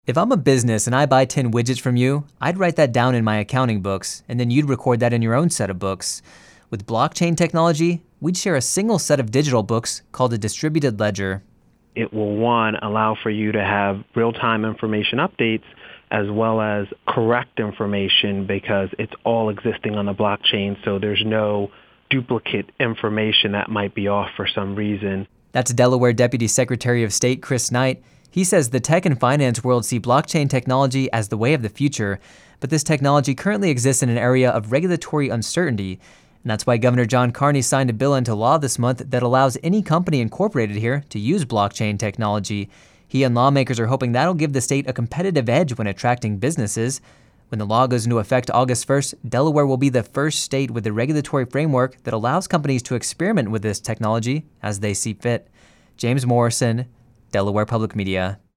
If I'm a business and I buy 10 widgets from you, I'd write that down in my accounting books, and then you'd record that in your own set of books. With blockchain technology, we'd share a single set of digital books called a distributed ledger. It will, one, allow for you to have real-time information updates as well as correct information because it's all existing on the blockchain, so there's no duplicate information that might be off for some reason. That's Delaware Deputy Secretary of State Chris Knight. He says the tech and finance world see blockchain technology as the way of the future, but this technology currently exists in an area of regulatory uncertainty. And that's why Governor John Carney signed a bill into law this month that allows any company incorporated here to use blockchain technology. He and lawmakers are hoping that'll give the state a competitive edge when attracting businesses. When the law goes into effect August 1st, Delaware will be the first state with a regulatory framework that allows companies to experiment with this technology as they see fit. James Morrison, Delaware Public Media.